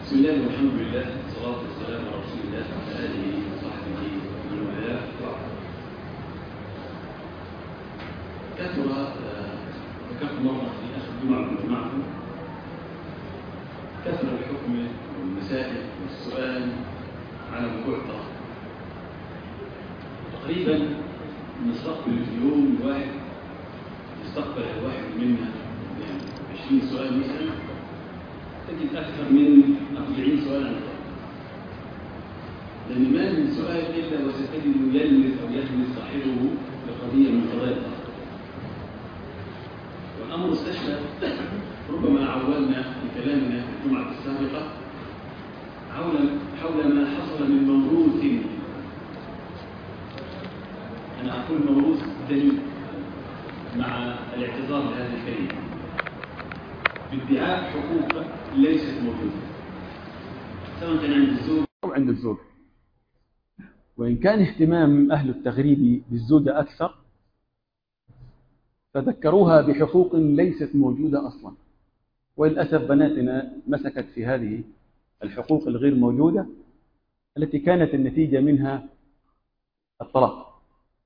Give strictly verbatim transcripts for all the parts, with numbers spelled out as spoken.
بسم الله والحمد لله والصلاة والسلام على رسول الله وعلى آله وصحبه ومن والاه. كثر ذكرت مرة في آخر جمعة كنت معكم كثر الحكم والمسائل والسؤال على موضوع الطلاق. تقريبا نستقبل في يوم واحد يستقبل الواحد منا يعني عشرين سؤال مثلا، تجد أكثر من أربعين سؤال عن الطلاق، لأن ما من سؤال إلا وستجد يلمس أو يلمس صاحبه لقضية من قضايا الطلاق. والأمر استشهد ربما عولنا في كلامنا في الجمعة السابقة حول حول ما حصل من موروث، أنا أقول موروث دليل مع الاعتذار بهذه الكلمة، بادعاء حقوق ليست موجودة سواء كان عند الزوج أو عند الزوج. وإن كان اهتمام أهل التغريب بالزوجة أكثر فذكروها بحقوق ليست موجودة أصلا، وللأسف بناتنا مسكت في هذه الحقوق الغير موجودة التي كانت النتيجة منها الطلاق.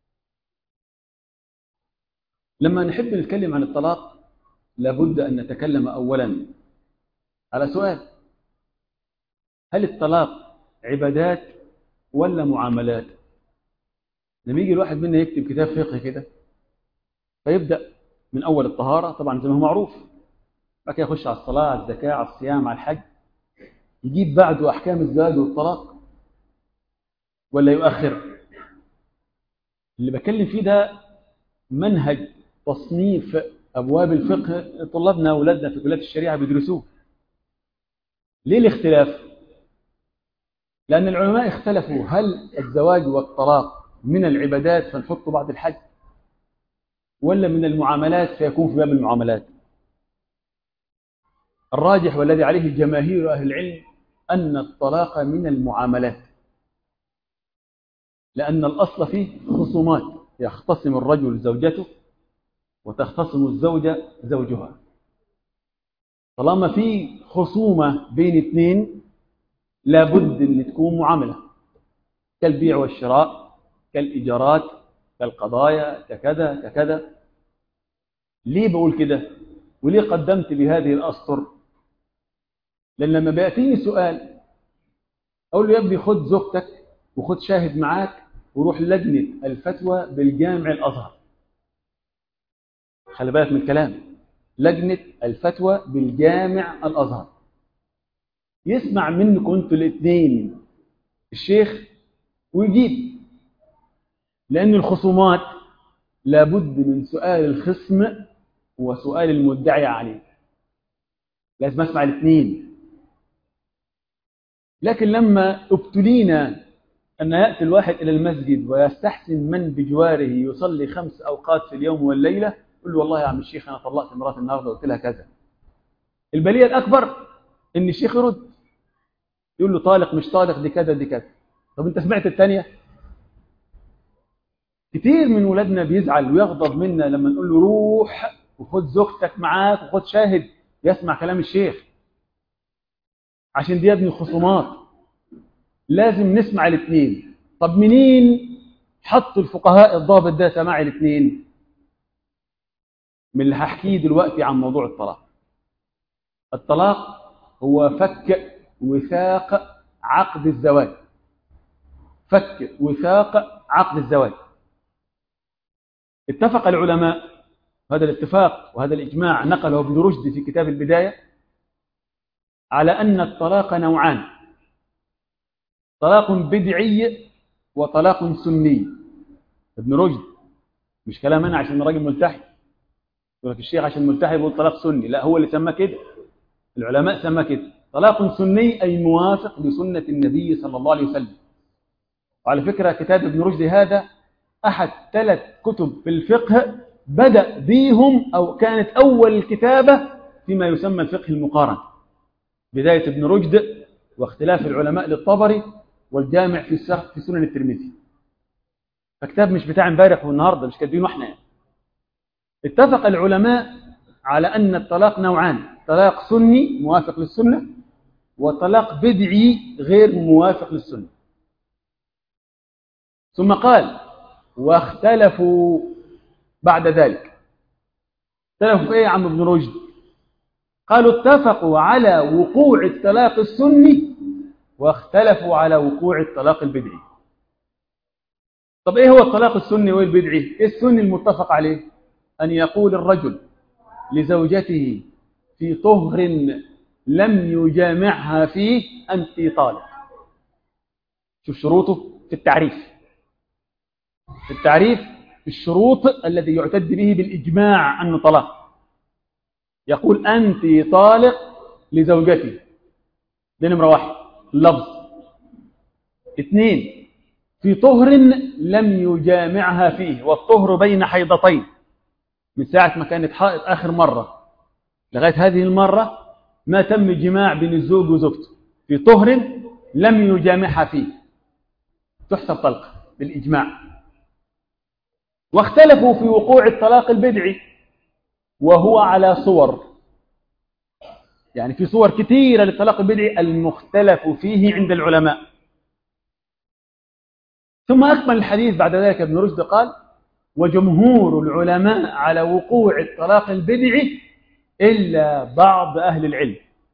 لما نحب نتكلم عن الطلاق لابد أن نتكلم أولا على سؤال: هل الطلاق عبادات ولا معاملات؟ لما يجي الواحد منا يكتب كتاب فقه كده فيبدأ من أول الطهارة طبعا زي ما هو معروف، بعد كده يخش على الصلاة، على الزكاة، على الصيام، على الحج، يجيب بعده أحكام الزواج والطلاق ولا يؤخر؟ اللي بكلم فيه ده منهج تصنيف أبواب الفقه طلابنا أولادنا في كليات الشريعة بيدرسوه. ليه الاختلاف؟ لأن العلماء اختلفوا هل الزواج والطلاق من العبادات فنحط بعد الحج، ولا من المعاملات فيكون في باب المعاملات. الراجح والذي عليه جماهير أهل العلم أن الطلاق من المعاملات، لأن الأصل فيه خصومات، يختصم الرجل زوجته وتختصم الزوجة زوجها. طالما في خصومة بين اثنين لابد أن تكون معاملة، كالبيع والشراء، كالإيجارات، كالقضايا، ككذا ككذا. ليه بقول كده؟ وليه قدمت بهذه الأسطر؟ لأن لما بيأتيني سؤال أقول له يا ابني خد زوجتك وخد شاهد معاك وروح لجنة الفتوى بالجامع الأزهر. خلي بالك من الكلام، لجنة الفتوى بالجامع الأزهر. يسمع منكم انتوا الاثنين الشيخ ويجيب، لأن الخصومات لابد من سؤال الخصم وسؤال المدعي عليه، لازم أسمع الاثنين. لكن لما ابتلينا أن يأتي الواحد إلى المسجد ويستحسن من بجواره يصلي خمس أوقات في اليوم والليلة، يقول له والله يا عم الشيخ أنا طلقت مراتي النهارده وقلت لها كذا. البلية الأكبر إن الشيخ يرد يقول له طالق مش طالق دي كذا دي كذا. طب أنت سمعت الثانية؟ كتير من ولادنا بيزعل ويغضب منا لما نقول له روح وخد زوجتك معاك وخد شاهد يسمع كلام الشيخ، عشان دي يا ابني خصومات لازم نسمع الاثنين. طب منين حطوا الفقهاء الضابط ده سماع الاثنين؟ من اللي هحكيه دلوقتي عن موضوع الطلاق. الطلاق هو فك وثاق عقد الزواج، فك وثاق عقد الزواج. اتفق العلماء، هذا الاتفاق وهذا الإجماع نقله ابن رشد في كتاب البداية، على أن الطلاق نوعان: طلاق بدعي وطلاق سني. ابن رشد، مش كلام أنا عشان راجل ملتحي يقول لك الشيخ عشان ملتحي بيقول طلاق سني، لا، هو اللي سماه كده، العلماء سماه كده. طلاق سني أي موافق لسنة النبي صلى الله عليه وسلم. وعلى فكرة كتاب ابن رشد هذا أحد ثلاث كتب في الفقه بدأ بيهم أو كانت أول الكتابة فيما يسمى الفقه المقارن. بداية ابن رشد واختلاف العلماء للطبري والجامع في في سنن الترمذي. فكتاب مش بتاع امبارح والنهارده، مش كاتبينه احنا. اتفق العلماء على أن الطلاق نوعان: طلاق سني موافق للسنة، وطلاق بدعي غير موافق للسنة. ثم قال واختلفوا بعد ذلك. اختلفوا في ايه يا عم ابن رشد؟ قالوا اتفقوا على وقوع الطلاق السني واختلفوا على وقوع الطلاق البدعي. طب ايه هو الطلاق السني والبدعي؟ ايه السني المتفق عليه؟ ان يقول الرجل لزوجته في طهر لم يجامعها فيه انت طالق. شوف شروطه في التعريف. في التعريف الشروط الذي يعتد به بالاجماع انه طلاق. يقول انت طالق لزوجتي، دي نمره واحد لفظ. اثنين في طهر لم يجامعها فيه، والطهر بين حيضتين، من ساعة ما كانت حائض آخر مرة لغاية هذه المرة ما تم جماع بين الزوج وزوجته، في طهر لم يجامعها فيه تحسب طلقة بالإجماع. واختلفوا في وقوع الطلاق البدعي وهو على صور، يعني في صور كثيرة للطلاق البدعي المختلف فيه عند العلماء. ثم أكمل الحديث بعد ذلك ابن رشد قال وجمهور العلماء على وقوع الطلاق البدعي إلا بعض أهل العلم.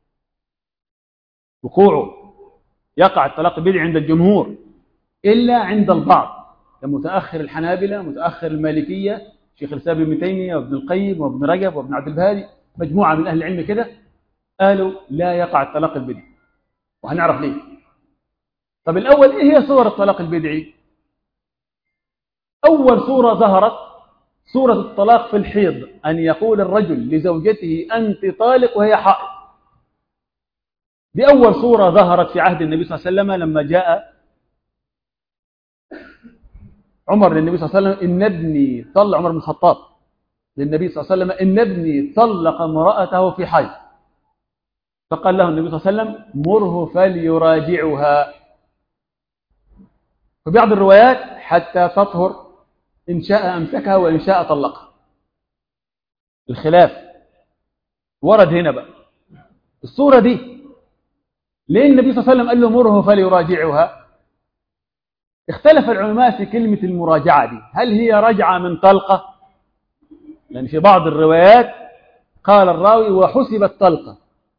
وقوعه يقع الطلاق البدعي عند الجمهور إلا عند البعض، كمتأخر الحنابلة، متأخر المالكية، شيخ الإسلام ابن تيمية وابن القيم وابن رجب وابن عبد الهادي، مجموعة من أهل العلم كده قالوا لا يقع الطلاق البدعي، وهنعرف ليه. طب الأول إيه هي صور الطلاق البدعي؟ أول صورة ظهرت صورة الطلاق في الحيض، أن يقول الرجل لزوجته أنت طالق وهي حائض. دي أول صورة ظهرت في عهد النبي صلى الله عليه وسلم لما جاء عمر للنبي صلى الله عليه وسلم إن ابني طلق، عمر بن الخطاب للنبي صلى الله عليه وسلم إن ابني طلق امرأته في حيض، فقال له النبي صلى الله عليه وسلم مره فليراجعها. في بعض الروايات حتى تطهر، إن شاء أمسكها وإن شاء طلقها. الخلاف ورد هنا بقى الصورة دي ليه النبي صلى الله عليه وسلم قال له مره فليراجعها؟ اختلف العلماء في كلمة المراجعة دي، هل هي رجعة من طلقة؟ لأن في بعض الروايات قال الراوي وحسبت طلقة.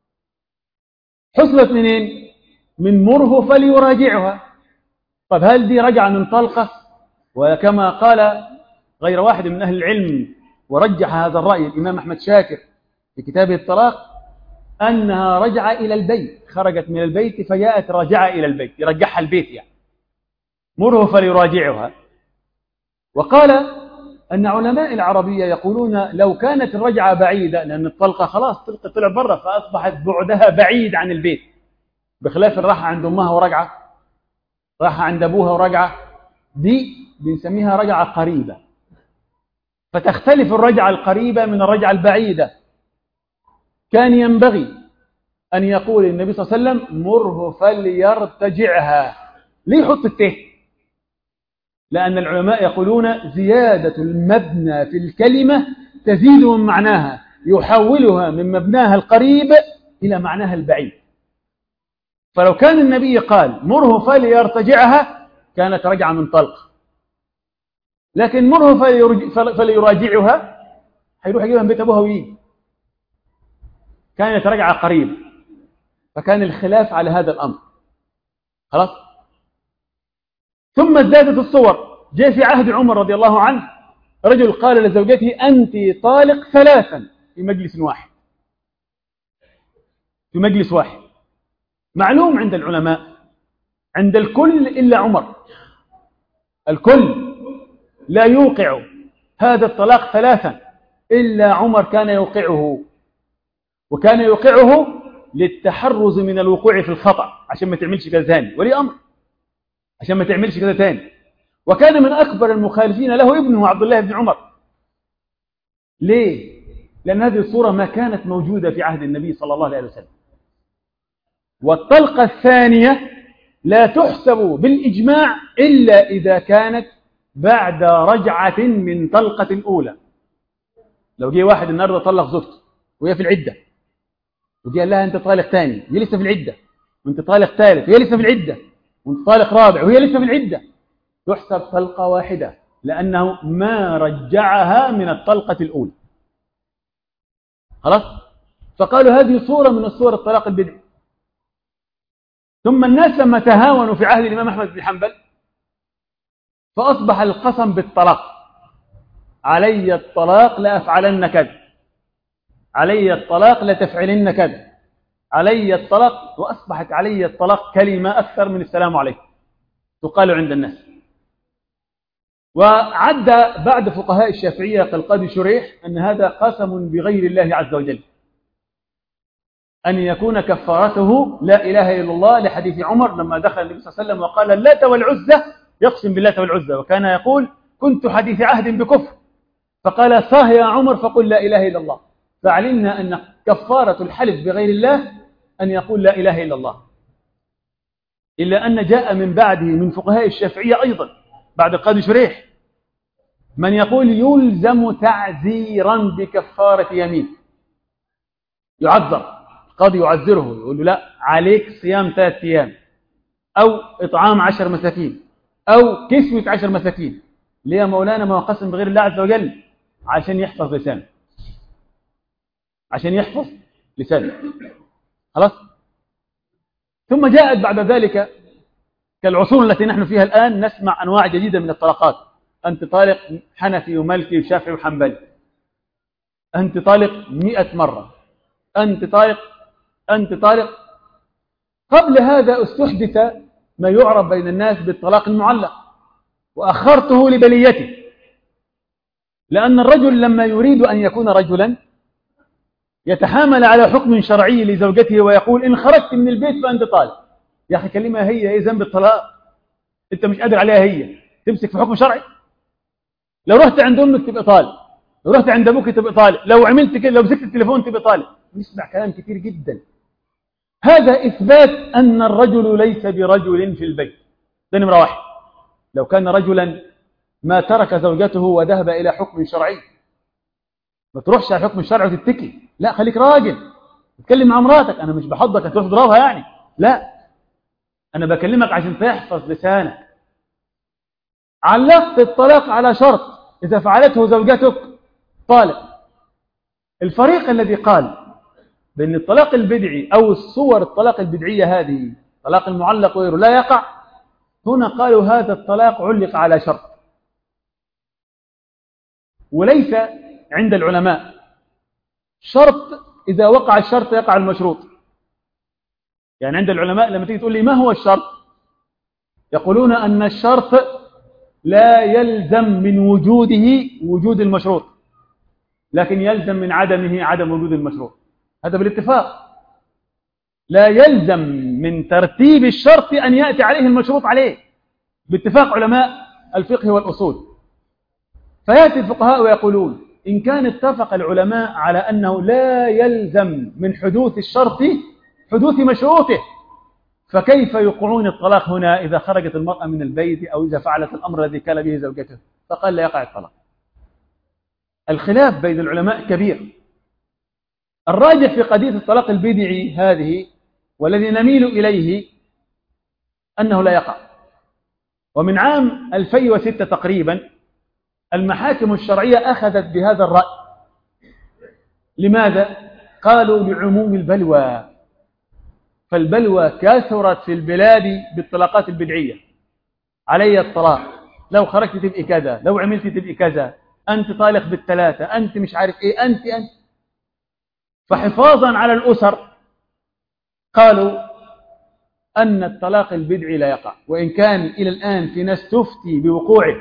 حسبت منين؟ من مره فليراجعها. طب هل دي رجعة من طلقة؟ وكما قال غير واحد من أهل العلم ورجح هذا الرأي الإمام أحمد شاكر في كتابه الطلاق أنها رجعة إلى البيت، خرجت من البيت فجاءت راجعة إلى البيت، يرجعها البيت يعني مره فليراجعها. وقال أن علماء العربية يقولون لو كانت الرجعة بعيدة، لأن الطلقة خلاص طلع برا فأصبحت بعدها بعيد عن البيت، بخلاف الراحة عند أمها ورجعة، راحة عند أبوها ورجعة، دي بنسميها رجعة قريبة، فتختلف الرجعة القريبة من الرجعة البعيدة. كان ينبغي أن يقول النبي صلى الله عليه وسلم مره فليرتجعها. ليه يحط الته؟ لأن العلماء يقولون زيادة المبنى في الكلمة تزيد من معناها، يحولها من مبناها القريب إلى معناها البعيد. فلو كان النبي قال مره فليرتجعها كانت رجعة من طلق، لكن مره فليراجعها هيروح يجيبها من بيت أبوها ويجي، كانت رجعة قريبة، فكان الخلاف على هذا الأمر. خلاص. ثم ازدادت الصور. جاء في عهد عمر رضي الله عنه رجل قال لزوجته أنت طالق ثلاثا في مجلس واحد، في مجلس واحد. معلوم عند العلماء عند الكل إلا عمر، الكل لا يوقع هذا الطلاق ثلاثا إلا عمر كان يوقعه، وكان يوقعه للتحرز من الوقوع في الخطأ عشان ما تعملش كذا ثاني، ولي أمر عشان ما تعملش كذا ثاني. وكان من أكبر المخالفين له ابنه عبد الله بن عمر. ليه؟ لأن هذه الصورة ما كانت موجودة في عهد النبي صلى الله عليه وسلم. والطلقة الثانية لا تحسب بالإجماع إلا إذا كانت بعد رجعة من طلقة أولى. لو جه واحد النهارده طلق زوجته وهي في العدة وجي قال لها أنت طالق ثاني، هي لسه في العدة، وانت طالق ثالث وهي لسه في العدة، وانت طالق رابع وهي لسه في العدة، تحسب طلقة واحدة لأنه ما رجعها من الطلقة الأولى. خلاص؟ فقالوا هذه صورة من الصور الطلاق البدعي. ثم الناس لما تهاونوا في عهد الإمام أحمد بن حنبل فأصبح القسم بالطلاق، علي الطلاق لأفعلن كذا، علي الطلاق لتفعلن كذا، علي الطلاق، وأصبحت علي الطلاق كلمة أكثر من السلام عليكم تقال عند الناس. وعد بعد فقهاء الشافعية كالقاضي شريح أن هذا قسم بغير الله عز وجل، أن يكون كفارته لا إله إلا الله، لحديث عمر لما دخل النبي صلى الله عليه وسلم وقال اللات والعزى، يقسم باللات والعزى، وكان يقول كنت حديث عهد بكفر، فقال صاه يا عمر فقل لا إله إلا الله. فعلمنا أن كفارة الحلف بغير الله أن يقول لا إله إلا الله. إلا أن جاء من بعده من فقهاء الشافعية أيضا بعد القاضي شريح من يقول يلزم تعزيرا بكفارة يمين، يعذر، القاضي يعذره يقول له لا عليك صيام ثلاثة أيام أو إطعام عشر مساكين أو كسوة عشر مساكين. ليه يا مولانا؟ ما هو قسم بغير الله عز وجل، عشان يحفظ لسانه، عشان يحفظ لسانه. خلاص. ثم جاءت بعد ذلك كالعصور التي نحن فيها الآن نسمع أنواع جديدة من الطلاقات، أنت طالق حنفي ومالكي وشافعي وحنبلي، أنت طالق مئة مرة، أنت طالق، أنت طالق. قبل هذا استحدث ما يعرف بين الناس بالطلاق المعلق، وأخرته لبليته، لأن الرجل لما يريد أن يكون رجلا يتحامل على حكم شرعي لزوجته ويقول إن خرجت من البيت فأنت طالق. يا أخي كلمة هي إيه ذنب الطلاق؟ أنت مش قادر عليها، هي تمسك في حكم شرعي. لو رحت عند أمك تبقى طالق، لو رحت عند أبوك تبقى طالق، لو عملت كده، لو مسكت التليفون تبقى طالق. نسمع كلام كثير جدا. هذا إثبات أن الرجل ليس برجل في البيت. ده نمرة واحد. لو كان رجلا ما ترك زوجته وذهب إلى حكم شرعي. ما تروحش على الحكم الشرعي وتتكي، لا خليك راجل، تتكلم مع مراتك. أنا مش بحضك هتروح تضربها يعني، لا، أنا بكلمك عشان تحفظ لسانك. علقت الطلاق على شرط، إذا فعلته زوجتك طالق. الفريق الذي قال بأن الطلاق البدعي أو الصور الطلاق البدعية هذه طلاق المعلق وغيره لا يقع، هنا قالوا هذا الطلاق علق على شرط، وليس عند العلماء شرط إذا وقع الشرط يقع المشروط. يعني عند العلماء لما تيجي تقول لي ما هو الشرط، يقولون أن الشرط لا يلزم من وجوده وجود المشروط، لكن يلزم من عدمه عدم وجود المشروط. هذا بالاتفاق. لا يلزم من ترتيب الشرط أن يأتي عليه المشروط عليه، باتفاق علماء الفقه والأصول. فيأتي الفقهاء ويقولون إن كان اتفق العلماء على أنه لا يلزم من حدوث الشرط حدوث مشروطه، فكيف يوقعون الطلاق هنا إذا خرجت المرأة من البيت أو إذا فعلت الأمر الذي كان به زوجته؟ فقال لا يقع الطلاق. الخلاف بين العلماء كبير. الراجح في قضية الطلاق البدعي هذه والذي نميل إليه أنه لا يقع. ومن عام ألفين وستة تقريبا المحاكم الشرعية أخذت بهذا الرأي. لماذا؟ قالوا لعموم البلوى، فالبلوى كثرت في البلاد بالطلاقات البدعية. علي الطلاق، لو خرجت تبقي كذا، لو عملت تبقي كذا، أنت طالق بالثلاثة، أنت مش عارف إيه، أنت أنت فحفاظا على الأسر قالوا أن الطلاق البدعي لا يقع، وإن كان إلى الآن في ناس تفتي بوقوعه،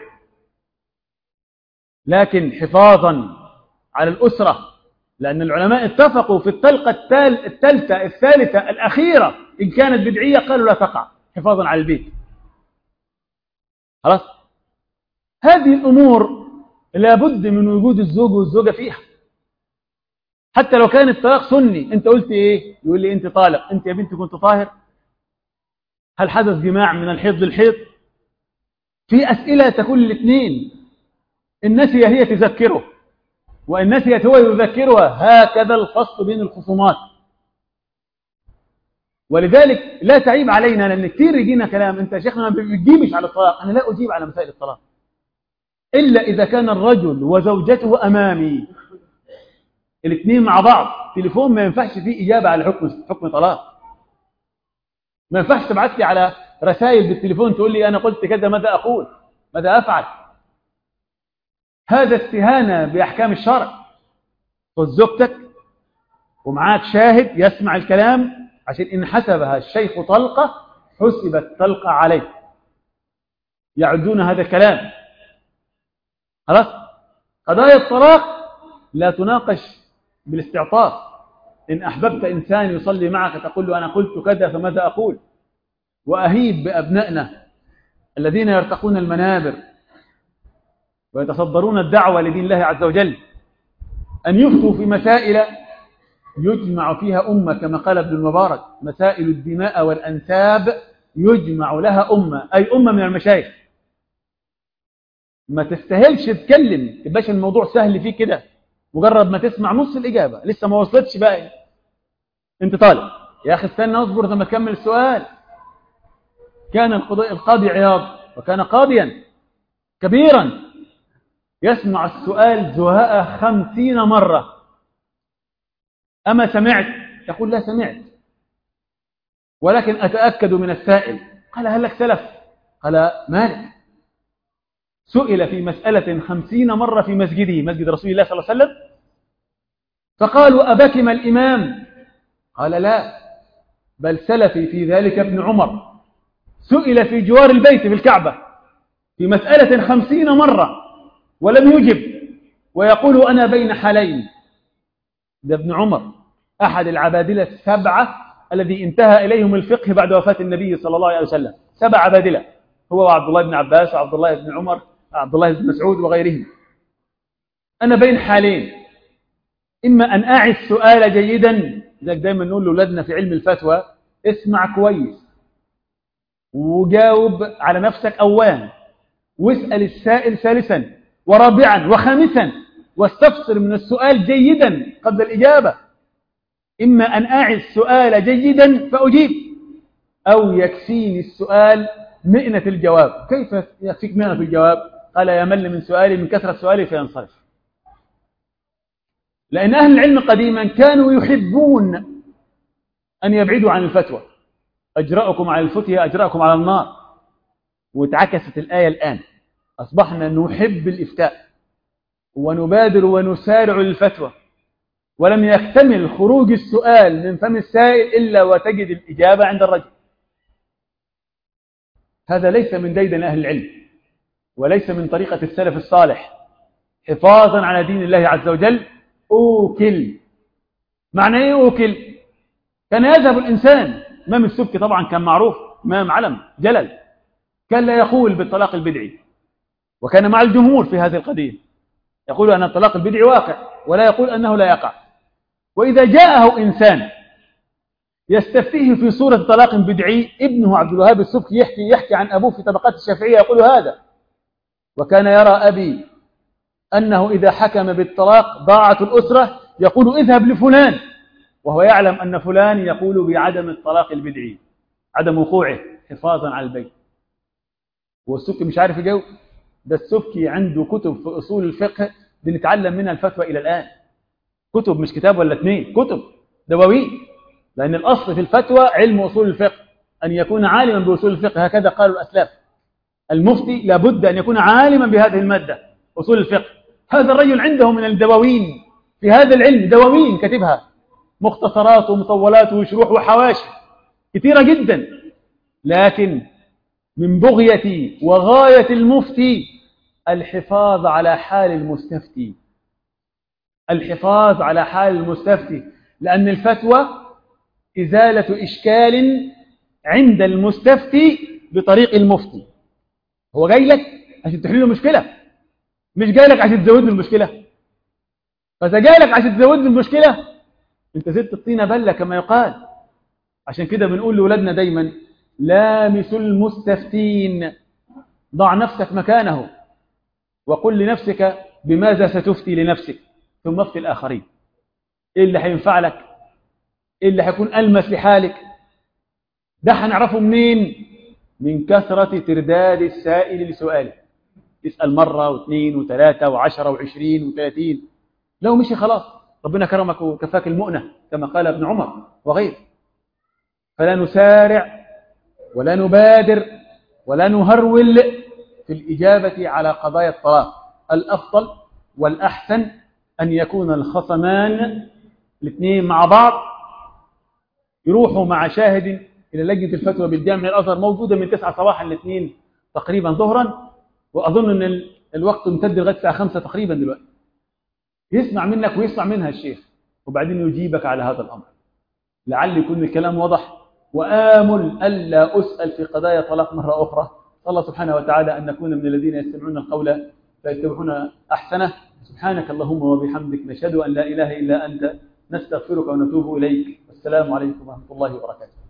لكن حفاظا على الأسرة، لأن العلماء اتفقوا في الطلقة الثالثة الثالثة الأخيرة إن كانت بدعية قالوا لا تقع حفاظا على البيت. خلاص. هذه الأمور لابد من وجود الزوج والزوجة فيها، حتى لو كان الطلاق سني. أنت قلت إيه؟ يقول لي أنت طالق، أنت يا بنتي كنت طاهر؟ هل حدث جماع من الحيض للحيض؟ في أسئلة تكون الاثنين. إن نسي هي تذكره، وإن نسيت هو يذكرها، هكذا الفصل بين الخصومات. ولذلك لا تعيب علينا، لأن كثير يجينا كلام أنت يا شيخنا ما بتجيبش على الطلاق. أنا لا أجيب على مسائل الطلاق إلا إذا كان الرجل وزوجته أمامي الاثنين مع بعض، تليفون ما ينفعش فيه إجابة على حكم حكم طلاق. ما ينفعش تبعت لي على رسائل بالتليفون تقول لي أنا قلت كذا، ماذا أقول، ماذا أفعل. هذا استهانة بأحكام الشرع. خذ زوجتك ومعاك شاهد يسمع الكلام، عشان إن حسبها الشيخ طلقة حسبت طلقة عليه. يعدون هذا الكلام. خلاص. قضايا الطلاق لا تناقش بالاستعطاف. إن أحببت إنسان يصلي معك تقول له أنا قلت كذا فماذا أقول. وأهيب بأبنائنا الذين يرتقون المنابر ويتصدرون الدعوة لدين الله عز وجل أن يفتوا في مسائل يجمع فيها أمة، كما قال ابن المبارك: مسائل الدماء والأنساب يجمع لها أمة، أي أمة من المشايخ. ما تستاهلش تتكلم، تبقاش الموضوع سهل فيه كده، مجرد ما تسمع نص الإجابة لسه ما وصلتش بقى أنت طالب يا أخي استنى اصبر ثم تكمل السؤال. كان القاضي عياض وكان قاضيا كبيرا يسمع السؤال زهاء خمسين مرة. أما سمعت؟ يقول لا سمعت، ولكن أتأكد من السائل. قال هل لك سلف؟ قال مالك. سئل في مسألة خمسين مرة في مسجده، مسجد رسول الله صلى الله عليه وسلم، فقالوا أبكم الإمام؟ قال لا، بل سلفي في ذلك ابن عمر. سئل في جوار البيت في الكعبة في مسألة خمسين مرة ولم يجب، ويقول أنا بين حالين. ده ابن عمر أحد العبادلة السبعة الذي انتهى إليهم الفقه بعد وفاة النبي صلى الله عليه وسلم. سبع عبادلة، هو وعبد الله بن عباس وعبد الله بن عمر عبد الله بن مسعود وغيرهم. أنا بين حالين، إما أن أعي السؤال جيدا، ذلك دائما نقول لأولادنا في علم الفتوى اسمع كويس وجاوب على نفسك أولا، واسأل السائل ثالثا ورابعا وخامسا، واستفسر من السؤال جيدا قبل الإجابة. إما أن أعي السؤال جيدا فأجيب، أو يكفيني السؤال مئنة الجواب. كيف يكفيك مئنة الجواب؟ قال يمل من سؤالي من كثرة سؤالي فينصرف. لأن أهل العلم قديما كانوا يحبون أن يبعدوا عن الفتوى. أجرأكم على الفتية أجرأكم على النار. وتعكست الآية الآن، أصبحنا نحب الإفتاء ونبادر ونسارع للفتوى، ولم يكتمل خروج السؤال من فم السائل إلا وتجد الإجابة عند الرجل. هذا ليس من ديدن أهل العلم، وليس من طريقة السلف الصالح. حفاظا على دين الله عز وجل أوكل. معنى إيه أوكل؟ كان يذهب الإنسان، إمام السبكي طبعا كان معروف، إمام علم جلل، كان لا يقول بالطلاق البدعي، وكان مع الجمهور في هذه القضية، يقول أن الطلاق البدعي واقع ولا يقول أنه لا يقع. وإذا جاءه إنسان يستفتيه في صورة طلاق بدعي، ابنه عبد الوهاب السبكي يحكي يحكي عن أبوه في طبقات الشافعية يقول هذا: وكان يرى أبي أنه إذا حكم بالطلاق ضاعت الأسرة، يقول اذهب لفلان، وهو يعلم أن فلان يقول بعدم الطلاق البدعي، عدم وقوعه حفاظا على البيت. والسبكي مش عارف يجاوب. ده السبكي عنده كتب في أصول الفقه بنتعلم منها الفتوى إلى الآن. كتب، مش كتاب ولا اثنين، كتب دواوين. لأن الأصل في الفتوى علم أصول الفقه، أن يكون عالما بأصول الفقه، هكذا قالوا الأسلاف. المفتي لابد أن يكون عالما بهذه المادة أصول الفقه. هذا الرجل عنده من الدواوين في هذا العلم، دواوين كتبها، مختصرات ومطولات وشروح وحواشي كثيرة جدا. لكن من بغية وغاية المفتي الحفاظ على حال المستفتي، الحفاظ على حال المستفتي، لأن الفتوى إزالة إشكال عند المستفتي بطريق المفتي. هو جاي لك عشان تحل له مشكلة، مش جاي لك عشان تزود له المشكلة. فإذا جاي لك عشان تزود له المشكلة أنت زدت الطينة بلة كما يقال. عشان كده بنقول لأولادنا دايما: لامس المستفتين، ضع نفسك مكانه وقل لنفسك بماذا ستفتي لنفسك، ثم افتي الآخرين. إيه اللي هينفع لك؟ إيه اللي هيكون ألمس لحالك؟ ده هنعرفه منين؟ من كثرة ترداد السائل لسؤاله. يسأل مرة واثنين وثلاثة وعشرة وعشرين وثلاثين، لو مشي خلاص ربنا كرمك وكفاك المؤنة كما قال ابن عمر وغيره. فلا نسارع ولا نبادر ولا نهرول في الإجابة على قضايا الطلاق. الأفضل والأحسن أن يكون الخصمان الاثنين مع بعض، يروحوا مع شاهد إلى لجنة الفتوى بالجامع الأزهر، موجودة من تسعة صباحا لاثنين تقريبا ظهرا، وأظن أن الوقت امتد لغاية الساعة خمسة تقريبا دلوقتي. يسمع منك ويسمع منها الشيخ، وبعدين يجيبك على هذا الأمر. لعل يكون الكلام واضح، وآمل ألا أسأل في قضايا طلاق مرة أخرى. الله سبحانه وتعالى أن نكون من الذين يستمعون القول فيتبعون أحسنه. سبحانك اللهم وبحمدك، نشهد أن لا إله إلا أنت، نستغفرك ونتوب إليك. والسلام عليكم ورحمة الله وبركاته.